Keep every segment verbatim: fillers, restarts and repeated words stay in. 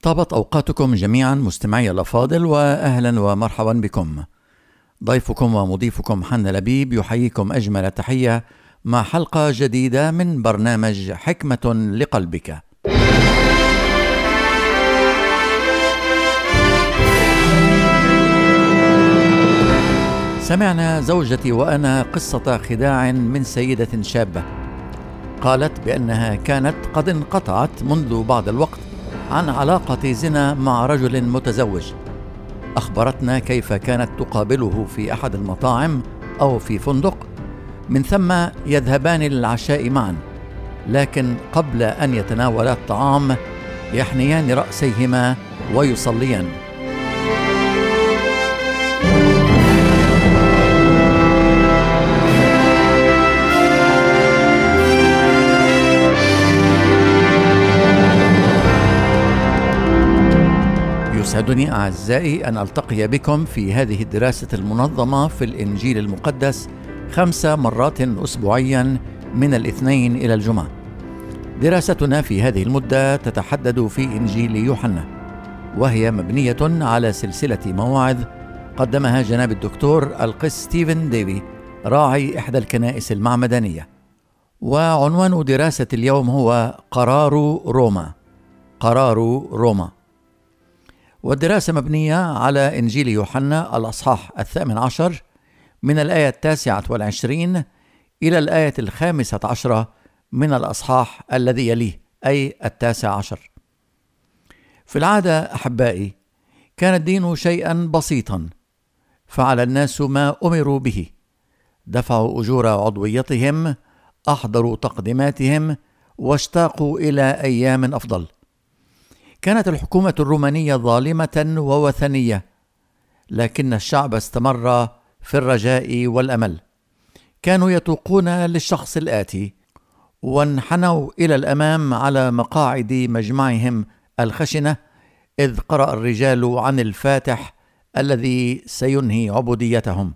طابت أوقاتكم جميعا مستمعي الأفاضل، وأهلا ومرحبا بكم. ضيفكم ومضيفكم حنا لبيب يحييكم أجمل تحية مع حلقة جديدة من برنامج حكمة لقلبك. سمعنا زوجتي وأنا قصة خداع من سيدة شابة قالت بأنها كانت قد انقطعت منذ بعض الوقت عن علاقة زنا مع رجل متزوج. أخبرتنا كيف كانت تقابله في أحد المطاعم أو في فندق، من ثم يذهبان للعشاء معا، لكن قبل أن يتناولا الطعام يحنيان رأسيهما ويصليان. يسعدني أعزائي أن ألتقي بكم في هذه الدراسة المنظمة في الإنجيل المقدس خمس مرات أسبوعيا من الاثنين إلى الجمعة. دراستنا في هذه المدة تتحدد في إنجيل يوحنا، وهي مبنية على سلسلة مواعظ قدمها جناب الدكتور القس ستيفن ديفي راعي إحدى الكنائس المعمدانية. وعنوان دراسة اليوم هو قرار روما. قرار روما. والدراسة مبنية على إنجيل يوحنا الأصحاح الثامن عشر من الآية التاسعة والعشرين إلى الآية الخامسة عشرة من الأصحاح الذي يليه، أي التاسع عشر. في العادة أحبائي، كان الدين شيئا بسيطا، فعل الناس ما أمروا به، دفعوا أجور عضويتهم، أحضروا تقديماتهم، واشتاقوا إلى أيام أفضل. كانت الحكومة الرومانية ظالمة ووثنية، لكن الشعب استمر في الرجاء والأمل. كانوا يتوقون للشخص الآتي، وانحنوا إلى الأمام على مقاعد مجمعهم الخشنة، إذ قرأ الرجال عن الفاتح الذي سينهي عبوديتهم.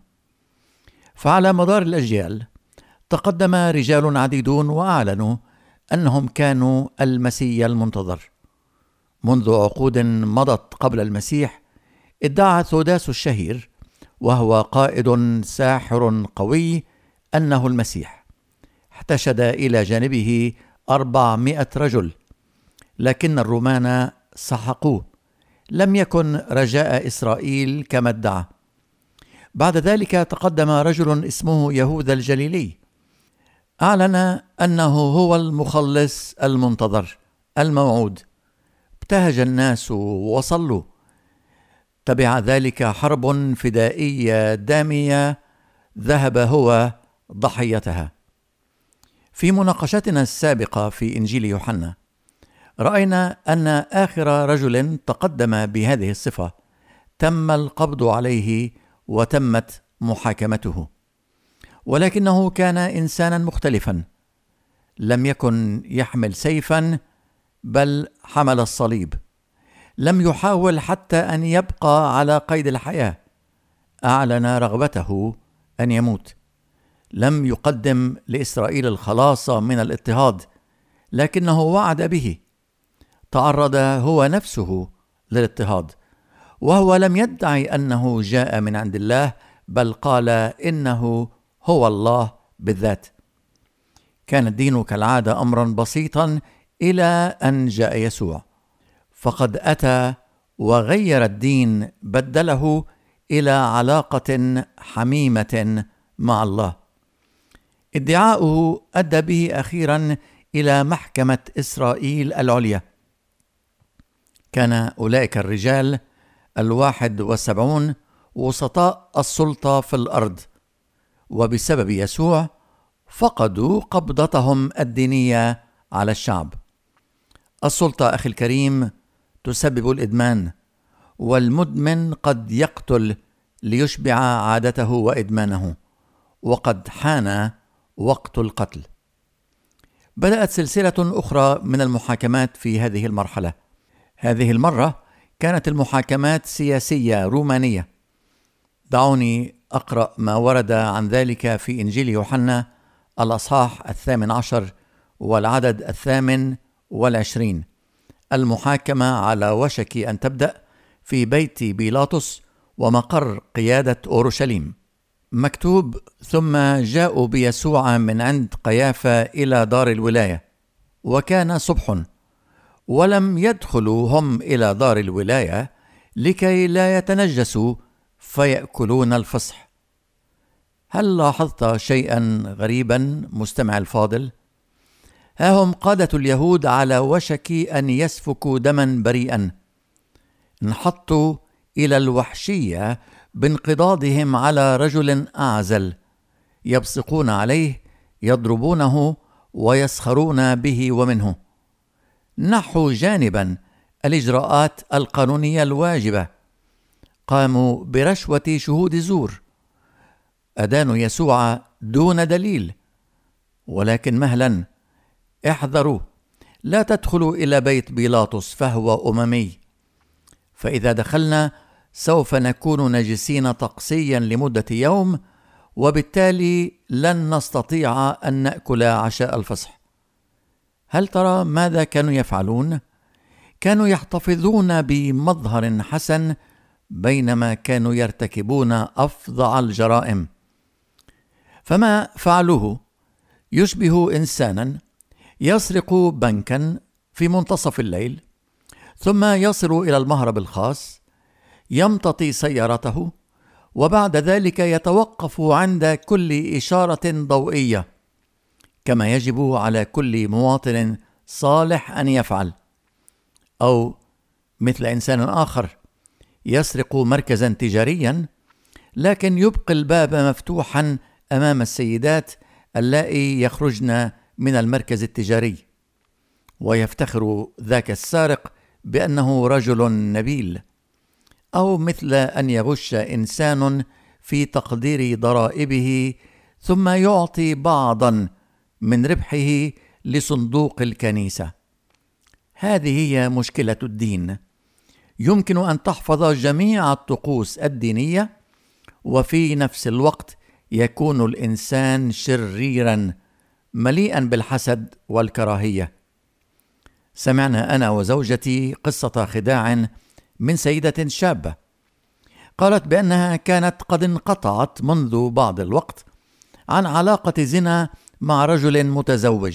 فعلى مدار الأجيال تقدم رجال عديدون وأعلنوا أنهم كانوا المسيح المنتظر. منذ عقود مضت قبل المسيح ادعى ثوداس الشهير، وهو قائد ساحر قوي، أنه المسيح. احتشد إلى جانبه أربعمائة رجل، لكن الرومان سحقوه. لم يكن رجاء إسرائيل كما ادعى. بعد ذلك تقدم رجل اسمه يهوذا الجليلي، أعلن أنه هو المخلص المنتظر الموعود. ابتهج الناس وصلوا. تبع ذلك حرب فدائية دامية ذهب هو ضحيتها. في مناقشتنا السابقة في إنجيل يوحنا رأينا أن آخر رجل تقدم بهذه الصفة تم القبض عليه وتمت محاكمته، ولكنه كان إنسانا مختلفا. لم يكن يحمل سيفا، بل حمل الصليب. لم يحاول حتى أن يبقى على قيد الحياة. أعلن رغبته أن يموت. لم يقدم لإسرائيل الخلاص من الاضطهاد، لكنه وعد به. تعرض هو نفسه للاضطهاد، وهو لم يدعي أنه جاء من عند الله، بل قال إنه هو الله بالذات. كان الدين كالعادة أمرا بسيطا إلى أن جاء يسوع، فقد أتى وغير الدين، بدله إلى علاقة حميمة مع الله. ادعاؤه أدى به أخيرا إلى محكمة إسرائيل العليا. كان أولئك الرجال الواحد والسبعون وسطاء السلطة في الأرض، وبسبب يسوع فقدوا قبضتهم الدينية على الشعب. السلطة أخي الكريم تسبب الإدمان، والمدمن قد يقتل ليشبع عادته وإدمانه، وقد حان وقت القتل. بدأت سلسلة أخرى من المحاكمات في هذه المرحلة. هذه المرة كانت المحاكمات سياسية رومانية. دعوني أقرأ ما ورد عن ذلك في إنجيل يوحنا الأصحاح الثامن عشر والعدد الثامن والعشرين، المحاكمة على وشك أن تبدأ في بيت بيلاطس ومقر قيادة أورشليم. مكتوب: ثم جاءوا بيسوع من عند قيافة إلى دار الولاية، وكان صبح، ولم يدخلوا هم إلى دار الولاية لكي لا يتنجسوا فيأكلون الفصح. هل لاحظت شيئا غريبا مستمع الفاضل؟ ها هم قادة اليهود على وشك أن يسفكوا دما بريئا، انحطوا إلى الوحشية بانقضاضهم على رجل أعزل، يبصقون عليه، يضربونه ويسخرون به ومنه. نحوا جانبا الإجراءات القانونية الواجبة، قاموا برشوة شهود زور، أدانوا يسوع دون دليل. ولكن مهلا، احذروا، لا تدخلوا إلى بيت بيلاطس فهو أممي، فإذا دخلنا سوف نكون نجسين طقسيا لمدة يوم، وبالتالي لن نستطيع أن نأكل عشاء الفصح. هل ترى ماذا كانوا يفعلون؟ كانوا يحتفظون بمظهر حسن بينما كانوا يرتكبون أفظع الجرائم. فما فعلوه يشبه إنسانا يسرق بنكا في منتصف الليل، ثم يصل إلى المهرب الخاص، يمتطي سيارته، وبعد ذلك يتوقف عند كل إشارة ضوئية، كما يجب على كل مواطن صالح أن يفعل. أو مثل إنسان آخر يسرق مركزا تجاريا، لكن يبقي الباب مفتوحا أمام السيدات اللائي يخرجن من المركز التجاري، ويفتخر ذاك السارق بأنه رجل نبيل. أو مثل أن يغش إنسان في تقدير ضرائبه ثم يعطي بعضا من ربحه لصندوق الكنيسة. هذه هي مشكلة الدين. يمكن أن تحفظ جميع الطقوس الدينية، وفي نفس الوقت يكون الإنسان شريرا مليئا بالحسد والكراهية. سمعنا أنا وزوجتي قصة خداع من سيدة شابة، قالت بأنها كانت قد انقطعت منذ بعض الوقت عن علاقة زنا مع رجل متزوج.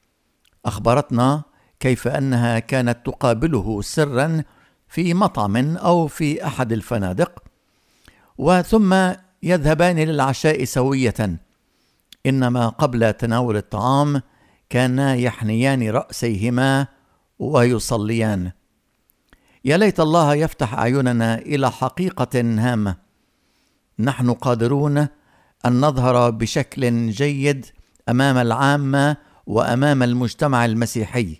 أخبرتنا كيف أنها كانت تقابله سرا في مطعم أو في أحد الفنادق، وثم يذهبان للعشاء سوية، إنما قبل تناول الطعام كانا يحنيان رأسيهما ويصليان. يا ليت الله يفتح أعيننا إلى حقيقة هامة. نحن قادرون أن نظهر بشكل جيد أمام العامة وأمام المجتمع المسيحي،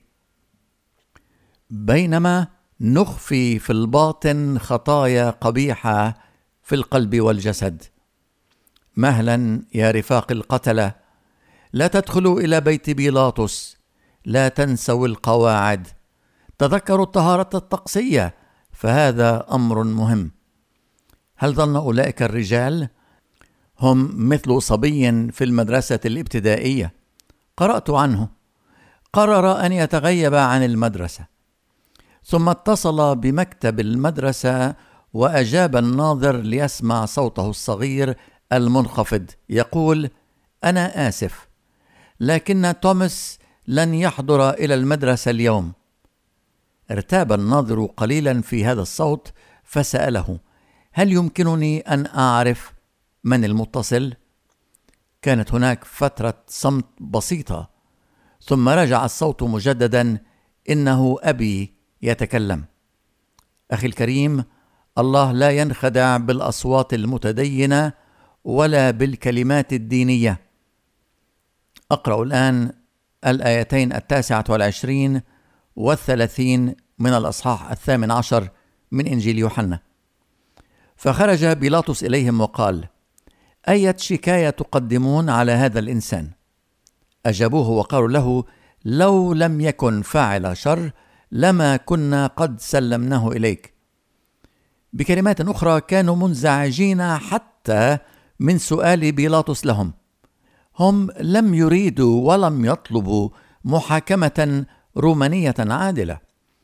بينما نخفي في الباطن خطايا قبيحة في القلب والجسد. مهلا يا رفاق القتلة، لا تدخلوا إلى بيت بيلاطس، لا تنسوا القواعد، تذكروا الطهارة الطقسية، فهذا أمر مهم. هل ظن أولئك الرجال هم مثل صبي في المدرسة الابتدائية؟ قرأت عنه، قرر أن يتغيب عن المدرسة، ثم اتصل بمكتب المدرسة وأجاب الناظر ليسمع صوته الصغير المنخفض يقول: أنا آسف، لكن توماس لن يحضر إلى المدرسة اليوم. ارتاب الناظر قليلا في هذا الصوت فسأله: هل يمكنني أن أعرف من المتصل؟ كانت هناك فترة صمت بسيطة، ثم رجع الصوت مجددا: إنه أبي يتكلم. أخي الكريم، الله لا ينخدع بالأصوات المتدينة ولا بالكلمات الدينية. أقرأ الآن الآيتين التاسعة والعشرين والثلاثين من الأصحاح الثامن عشر من إنجيل يوحنا. فخرج بيلاطس إليهم وقال: أية شكاية تقدمون على هذا الإنسان؟ أجابوه وقالوا له: لو لم يكن فاعل شر لما كنا قد سلمناه إليك. بكلمات أخرى، كانوا منزعجين حتى من سؤال بيلاطس لهم. هم لم يريدوا ولم يطلبوا محاكمة رومانية عادلة،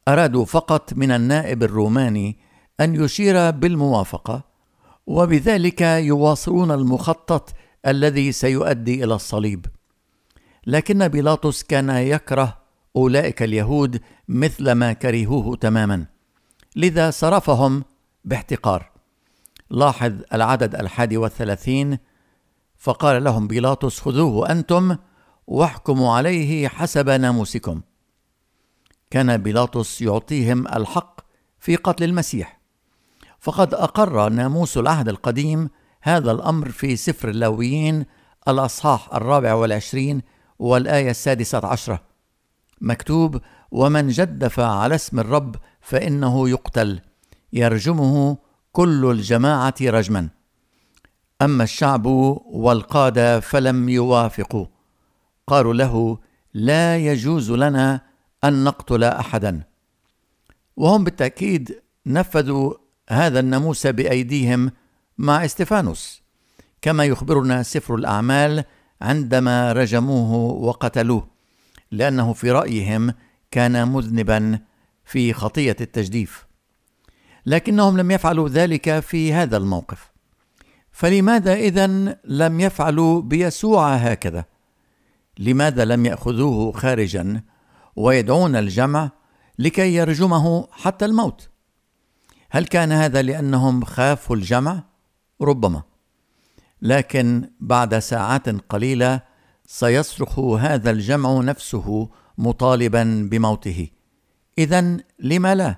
أرادوا فقط من النائب الروماني أن يشير بالموافقة، وبذلك يواصلون المخطط الذي سيؤدي إلى الصليب. لكن بيلاطس كان يكره أولئك اليهود مثل ما كرهوه تماما، لذا صرفهم باحتقار. لاحظ العدد الحادي والثلاثين: فقال لهم بيلاطس: خذوه أنتم واحكموا عليه حسب ناموسكم. كان بيلاطس يعطيهم الحق في قتل المسيح، فقد أقر ناموس العهد القديم هذا الأمر في سفر اللاويين الأصحاح الرابع والعشرين والآية السادسة عشرة، مكتوب: ومن جدف على اسم الرب فإنه يقتل، يرجمه كل الجماعة رجما. أما الشعب والقادة فلم يوافقوا، قالوا له: لا يجوز لنا أن نقتل أحدا. وهم بالتأكيد نفذوا هذا الناموس بأيديهم مع استفانوس، كما يخبرنا سفر الأعمال عندما رجموه وقتلوه، لأنه في رأيهم كان مذنبا في خطية التجديف. لكنهم لم يفعلوا ذلك في هذا الموقف. فلماذا إذن لم يفعلوا بيسوع هكذا؟ لماذا لم يأخذوه خارجا ويدعون الجمع لكي يرجمه حتى الموت؟ هل كان هذا لأنهم خافوا الجمع؟ ربما. لكن بعد ساعات قليلة سيصرخ هذا الجمع نفسه مطالبا بموته. إذن لما لا؟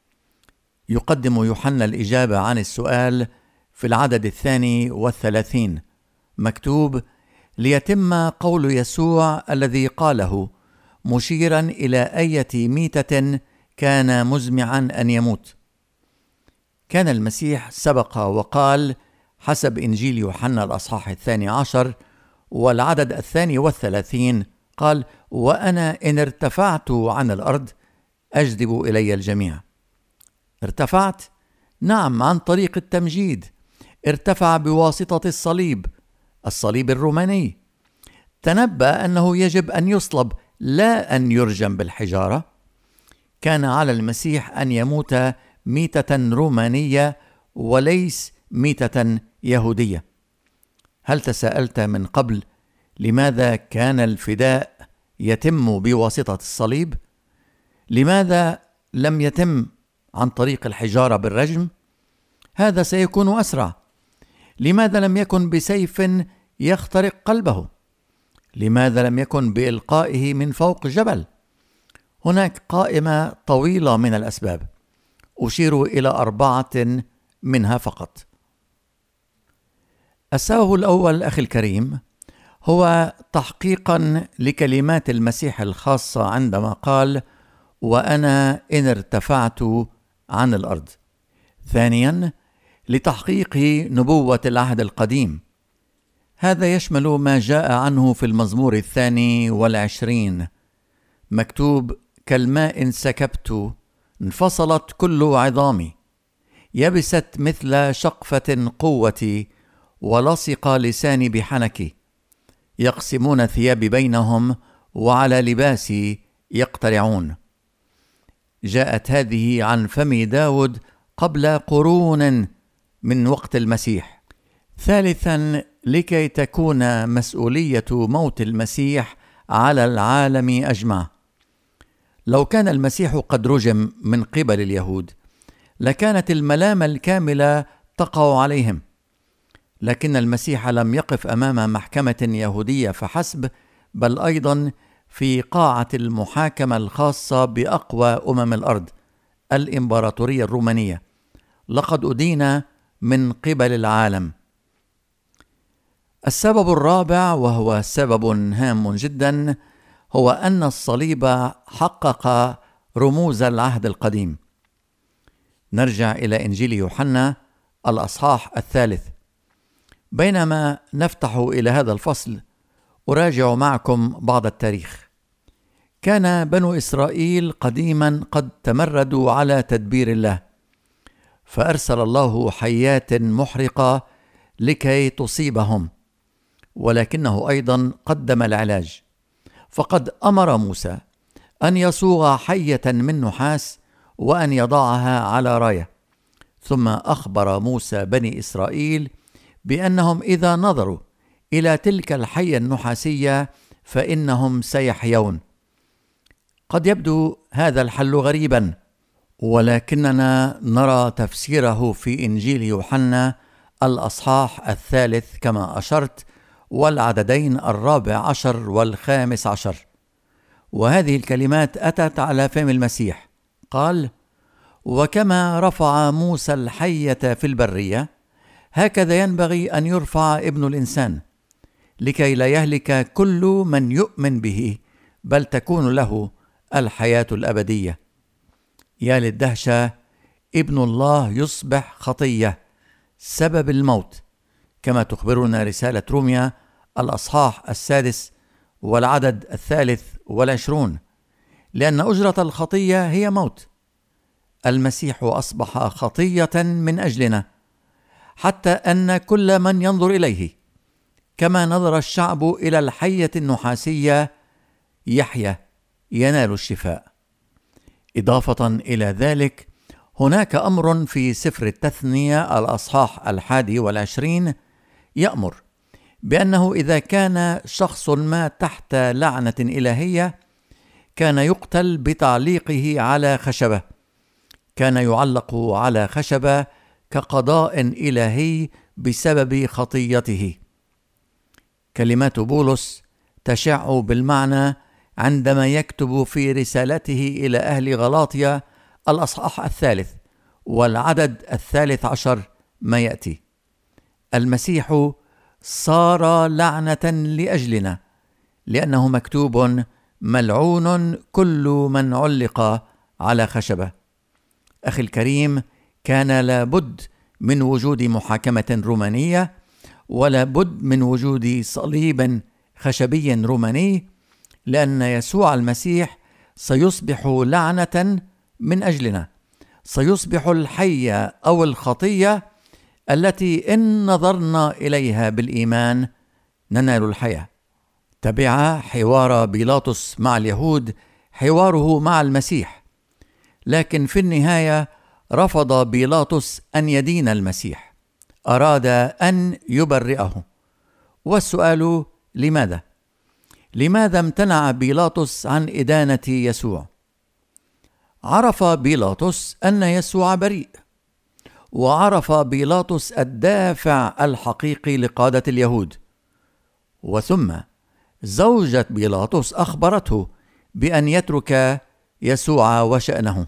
يقدم يوحنا الإجابة عن السؤال في العدد الثاني والثلاثين، مكتوب: ليتم قول يسوع الذي قاله، مشيرا إلى أية ميتة كان مزمعا أن يموت. كان المسيح سبق وقال حسب إنجيل يوحنا الأصحاح الثاني عشر والعدد الثاني والثلاثين، قال: وأنا إن ارتفعت عن الأرض أجذب إلي الجميع. ارتفعت؟ نعم، عن طريق التمجيد. ارتفع بواسطة الصليب، الصليب الروماني. تنبأ أنه يجب أن يصلب، لا أن يرجم بالحجارة. كان على المسيح أن يموت ميتة رومانية وليس ميتة يهودية. هل تساءلت من قبل لماذا كان الفداء يتم بواسطة الصليب؟ لماذا لم يتم عن طريق الحجارة بالرجم؟ هذا سيكون أسرع. لماذا لم يكن بسيف يخترق قلبه؟ لماذا لم يكن بإلقائه من فوق جبل؟ هناك قائمة طويلة من الأسباب، أشير إلى أربعة منها فقط. السبب الأول أخي الكريم هو تحقيقا لكلمات المسيح الخاصة عندما قال: وأنا إن ارتفعت عن الأرض. ثانيا، لتحقيق نبوة العهد القديم. هذا يشمل ما جاء عنه في المزمور الثاني والعشرين، مكتوب: كالماء سكبت انفصلت كل عظامي، يبست مثل شقفة قوتي، ولصق لساني بحنكي، يقسمون ثيابي بينهم، وعلى لباسي يقترعون. جاءت هذه عن فم داود قبل قرون من وقت المسيح. ثالثا، لكي تكون مسؤولية موت المسيح على العالم أجمع. لو كان المسيح قد رجم من قبل اليهود لكانت الملامة الكاملة تقع عليهم، لكن المسيح لم يقف أمام محكمة يهودية فحسب، بل أيضا في قاعة المحاكمة الخاصة بأقوى أمم الأرض، الإمبراطورية الرومانية. لقد أدين من قبل العالم. السبب الرابع، وهو سبب هام جدا، هو أن الصليب حقق رموز العهد القديم. نرجع إلى إنجيل يوحنا الأصحاح الثالث. بينما نفتح إلى هذا الفصل أراجع معكم بعض التاريخ. كان بنو إسرائيل قديما قد تمردوا على تدبير الله، فأرسل الله حيات محرقة لكي تصيبهم، ولكنه أيضا قدم العلاج. فقد أمر موسى أن يصوغ حية من نحاس وأن يضعها على راية. ثم أخبر موسى بني إسرائيل بأنهم إذا نظروا إلى تلك الحية النحاسية فإنهم سيحيون. قد يبدو هذا الحل غريبا، ولكننا نرى تفسيره في إنجيل يوحنا الأصحاح الثالث كما أشرت، والعددين الرابع عشر والخامس عشر. وهذه الكلمات أتت على فم المسيح، قال: وكما رفع موسى الحية في البرية هكذا ينبغي أن يرفع ابن الإنسان، لكي لا يهلك كل من يؤمن به، بل تكون له الحياة الأبدية. يا للدهشة، ابن الله يصبح خطية سبب الموت، كما تخبرنا رسالة روميا الأصحاح السادس والعدد الثالث والعشرون، لأن أجرة الخطية هي موت. المسيح أصبح خطية من أجلنا، حتى أن كل من ينظر إليه كما نظر الشعب إلى الحية النحاسية يحيى، ينال الشفاء. إضافة إلى ذلك، هناك أمر في سفر التثنية الأصحاح الحادي والعشرين يأمر بأنه إذا كان شخص ما تحت لعنة إلهية كان يقتل بتعليقه على خشبة، كان يعلق على خشبة كقضاء إلهي بسبب خطيته. كلمات بولس تشع بالمعنى عندما يكتب في رسالته إلى أهل غلاطيا الأصحاح الثالث والعدد الثالث عشر ما يأتي: المسيح صار لعنة لأجلنا، لأنه مكتوب: ملعون كل من علق على خشبة. أخي الكريم، كان لابد من وجود محاكمة رومانية، ولا بد من وجود صليب خشبي روماني، لأن يسوع المسيح سيصبح لعنة من أجلنا، سيصبح الحية أو الخطية التي إن نظرنا إليها بالإيمان ننال الحياة. تبع حوار بيلاطس مع اليهود حواره مع المسيح، لكن في النهاية رفض بيلاطس أن يدين المسيح، أراد أن يبرئه. والسؤال: لماذا؟ لماذا امتنع بيلاطس عن إدانة يسوع؟ عرف بيلاطس أن يسوع بريء، وعرف بيلاطس الدافع الحقيقي لقادة اليهود، وثم زوجة بيلاطس أخبرته بأن يترك يسوع وشأنه.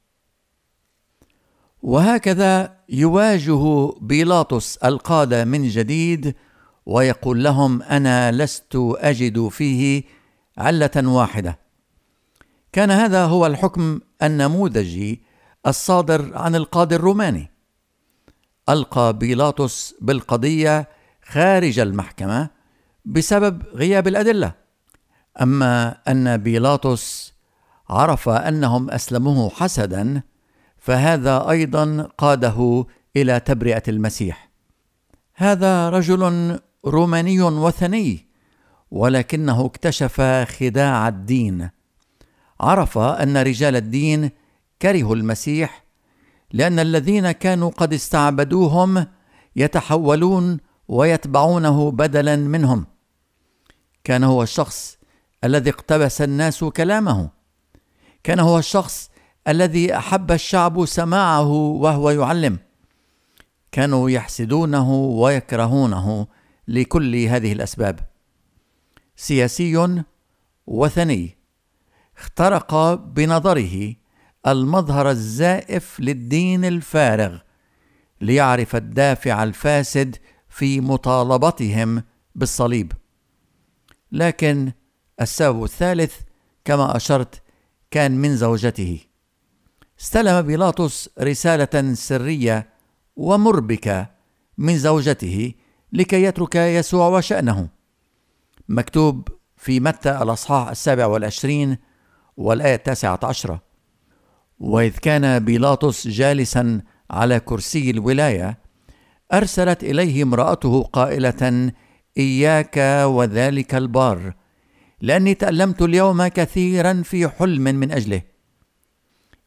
وهكذا يواجه بيلاطس القادة من جديد ويقول لهم: أنا لست أجد فيه علة واحدة. كان هذا هو الحكم النموذجي الصادر عن القاضي الروماني. ألقى بيلاطس بالقضية خارج المحكمة بسبب غياب الأدلة. أما أن بيلاطس عرف أنهم أسلموه حسدا، فهذا أيضا قاده إلى تبرئة المسيح. هذا رجل روماني وثني، ولكنه اكتشف خداع الدين. عرف أن رجال الدين كرهوا المسيح، لأن الذين كانوا قد استعبدوهم يتحولون ويتبعونه بدلا منهم. كان هو الشخص الذي اقتبس الناس كلامه، كان هو الشخص الذي أحب الشعب سماعه وهو يعلم. كانوا يحسدونه ويكرهونه لكل هذه الأسباب. سياسي وثني اخترق بنظره المظهر الزائف للدين الفارغ ليعرف الدافع الفاسد في مطالبتهم بالصليب. لكن السبب الثالث كما أشرت كان من زوجته. استلم بيلاطس رسالة سرية ومربكة من زوجته لكي يترك يسوع وشأنه. مكتوب في متى الأصحاح السابع والعشرين والآية التاسعة عشرة: وإذ كان بيلاطس جالسا على كرسي الولاية أرسلت إليه امرأته قائلة: إياك وذلك البار، لأني تألمت اليوم كثيرا في حلم من أجله.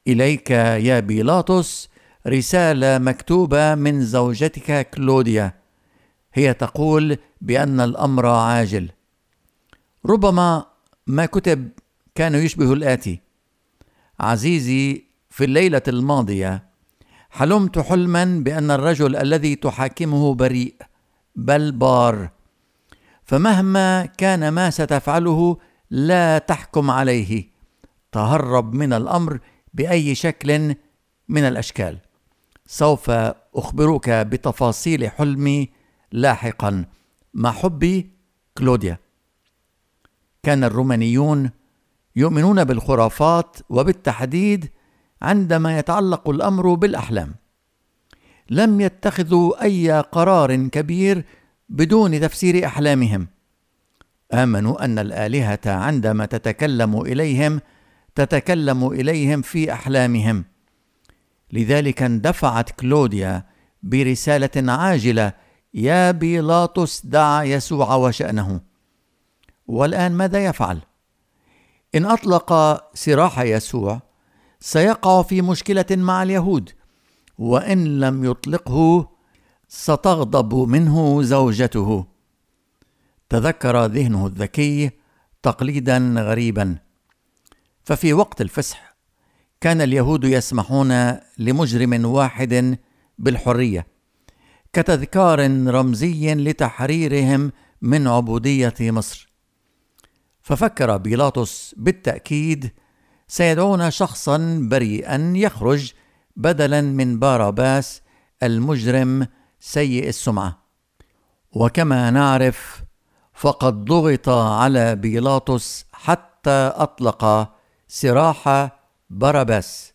إليك يا بيلاطس رسالة مكتوبة من زوجتك كلوديا، هي تقول بأن الأمر عاجل. ربما ما كتب كان يشبه الآتي: عزيزي، في الليلة الماضية حلمت حلما بأن الرجل الذي تحاكمه بريء بل بار، فمهما كان ما ستفعله لا تحكم عليه، تهرب من الأمر بأي شكل من الأشكال. سوف أخبرك بتفاصيل حلمي لاحقا. مع حبي، كلوديا. كان الرومانيون يؤمنون بالخرافات، وبالتحديد عندما يتعلق الأمر بالأحلام. لم يتخذوا أي قرار كبير بدون تفسير أحلامهم. آمنوا أن الآلهة عندما تتكلم إليهم تتكلم إليهم في أحلامهم. لذلك اندفعت كلوديا برسالة عاجلة: يا بيلاطس، دع يسوع وشأنه. والآن ماذا يفعل؟ إن أطلق سراح يسوع سيقع في مشكلة مع اليهود، وإن لم يطلقه ستغضب منه زوجته. تذكر ذهنه الذكي تقليدا غريبا، ففي وقت الفسح كان اليهود يسمحون لمجرم واحد بالحرية كتذكار رمزي لتحريرهم من عبودية مصر. ففكر بيلاطس بالتأكيد سيدعون شخصا بريئا يخرج بدلا من باراباس المجرم سيء السمعة. وكما نعرف فقد ضغط على بيلاطس حتى أطلق سراح باراباس.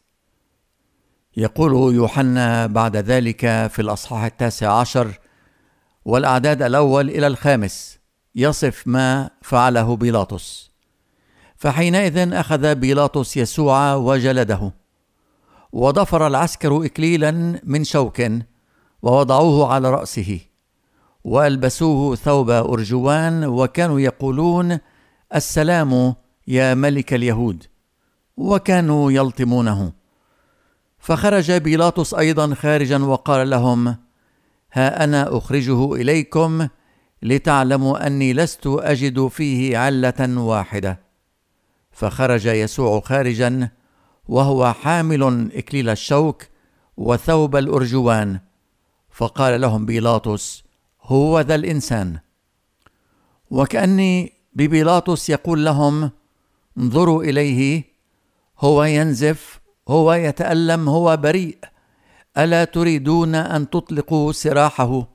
يقول يوحنا بعد ذلك في الأصحاح التاسع عشر والأعداد الأول إلى الخامس يصف ما فعله بيلاطس: فحينئذ أخذ بيلاطس يسوع وجلده، وضفر العسكر إكليلا من شوك ووضعوه على رأسه، وألبسوه ثوب أرجوان، وكانوا يقولون: السلام يا ملك اليهود، وكانوا يلطمونه. فخرج بيلاطس أيضا خارجا وقال لهم: ها أنا أخرجه إليكم لتعلموا أني لست أجد فيه علة واحدة. فخرج يسوع خارجا وهو حامل إكليل الشوك وثوب الأرجوان، فقال لهم بيلاطس: هو ذا الإنسان. وكأني ببيلاطس يقول لهم: انظروا إليه، هو ينزف، هو يتألم، هو بريء، ألا تريدون أن تطلقوا سراحه؟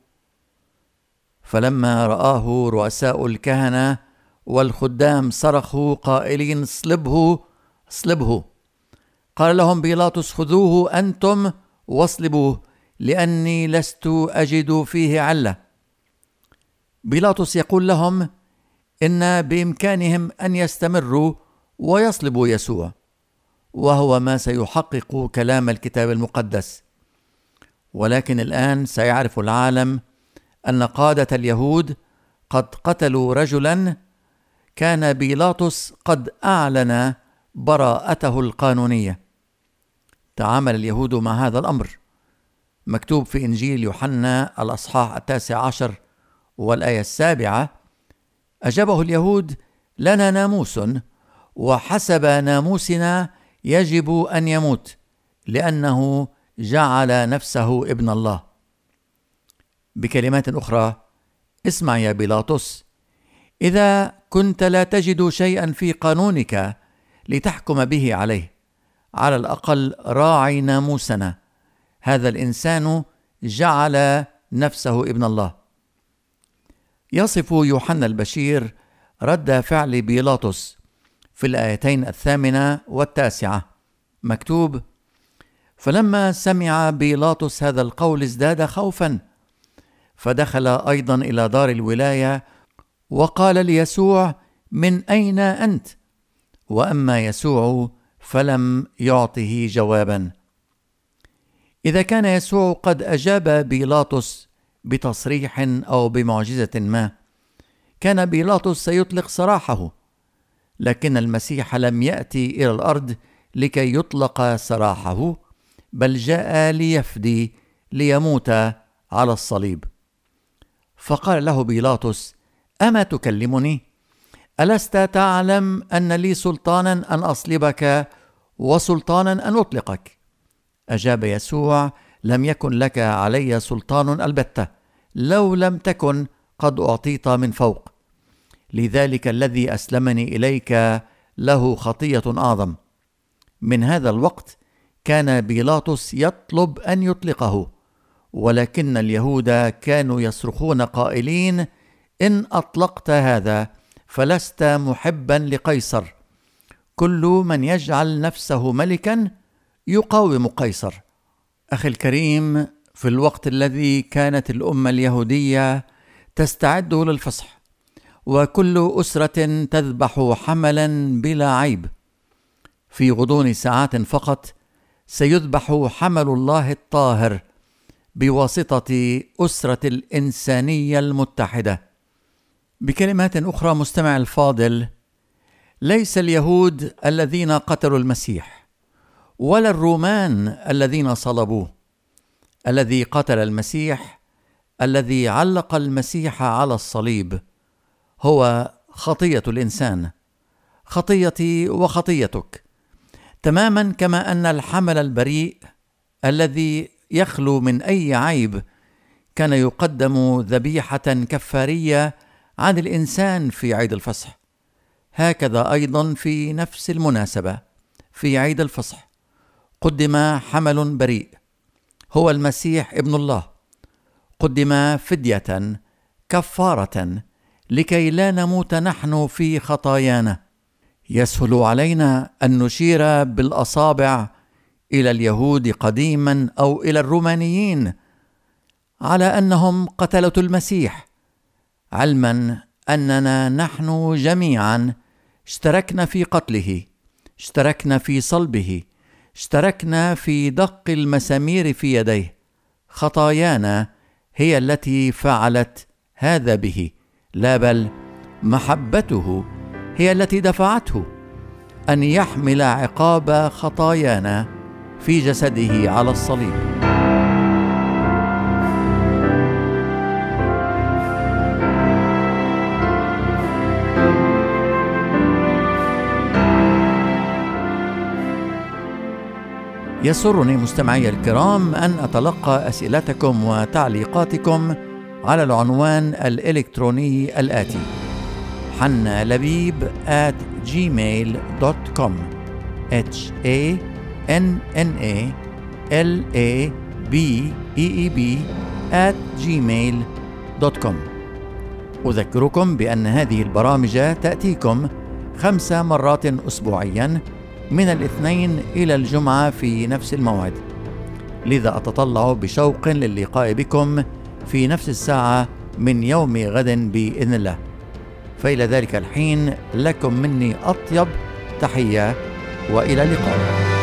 فلما رآه رؤساء الكهنة والخدام صرخوا قائلين: اصلبه اصلبه. قال لهم بيلاطس: خذوه أنتم واصلبوه، لأني لست أجد فيه علة. بيلاطس يقول لهم إن بإمكانهم أن يستمروا ويصلبوا يسوع، وهو ما سيحقق كلام الكتاب المقدس. ولكن الآن سيعرف العالم أن قادة اليهود قد قتلوا رجلا كان بيلاطس قد أعلن براءته القانونية. تعامل اليهود مع هذا الأمر. مكتوب في إنجيل يوحنا الأصحاح التاسع عشر والآية السابعة: أجابه اليهود: لنا ناموس، وحسب ناموسنا يجب أن يموت، لأنه جعل نفسه ابن الله. بكلمات أخرى: اسمع يا بيلاطس، إذا كنت لا تجد شيئا في قانونك لتحكم به عليه، على الأقل راعي ناموسنا. هذا الإنسان جعل نفسه ابن الله. يصف يوحنا البشير رد فعل بيلاطس في الآيتين الثامنة والتاسعة. مكتوب: فلما سمع بيلاطس هذا القول ازداد خوفا، فدخل أيضا إلى دار الولاية وقال ليسوع: من أين أنت؟ وأما يسوع فلم يعطه جوابا. إذا كان يسوع قد أجاب بيلاطس بتصريح أو بمعجزة ما، كان بيلاطس سيطلق سراحه، لكن المسيح لم يأتي إلى الأرض لكي يطلق سراحه، بل جاء ليفدي، ليموت على الصليب. فقال له بيلاطس: أما تكلمني؟ ألست تعلم أن لي سلطانا أن أصلبك وسلطانا أن أطلقك؟ أجاب يسوع: لم يكن لك علي سلطان البتة، لو لم تكن قد أعطيت من فوق. لذلك الذي أسلمني إليك له خطية أعظم. من هذا الوقت كان بيلاطس يطلب أن يطلقه، ولكن اليهود كانوا يصرخون قائلين: إن أطلقت هذا فلست محبا لقيصر، كل من يجعل نفسه ملكا يقاوم قيصر. أخي الكريم، في الوقت الذي كانت الأمة اليهودية تستعد للفصح، وكل أسرة تذبح حملا بلا عيب، في غضون ساعات فقط سيذبح حمل الله الطاهر بواسطة أسرة الإنسانية المتحدة. بكلمات أخرى مستمع الفاضل، ليس اليهود الذين قتلوا المسيح ولا الرومان الذين صلبوه. الذي قتل المسيح، الذي علق المسيح على الصليب، هو خطية الإنسان، خطيتي وخطيتك، تماما كما أن الحمل البريء الذي يخلو من أي عيب كان يقدم ذبيحة كفارية عن الإنسان في عيد الفصح، هكذا أيضا في نفس المناسبة في عيد الفصح قدم حمل بريء، هو المسيح ابن الله، قدم فدية كفارة لكي لا نموت نحن في خطايانا. يسهل علينا أن نشير بالأصابع إلى اليهود قديما أو إلى الرومانيين على أنهم قتلة المسيح، علما أننا نحن جميعا اشتركنا في قتله، اشتركنا في صلبه، اشتركنا في دق المسامير في يديه. خطايانا هي التي فعلت هذا به، لا بل محبته هي التي دفعته أن يحمل عقاب خطايانا في جسده على الصليب. يسرني مستمعي الكرام أن أتلقى أسئلتكم وتعليقاتكم على العنوان الإلكتروني الآتي: حنا لبيب آت جيميل دوت كوم H A N N A L A B E E B آت جيميل دوت كوم. أذكركم بأن هذه البرامج تأتيكم خمس مرات أسبوعيا من الاثنين إلى الجمعة في نفس الموعد، لذا أتطلع بشوق للقاء بكم في نفس الساعة من يوم غد بإذن الله. فإلى ذلك الحين لكم مني أطيب تحية، وإلى اللقاء.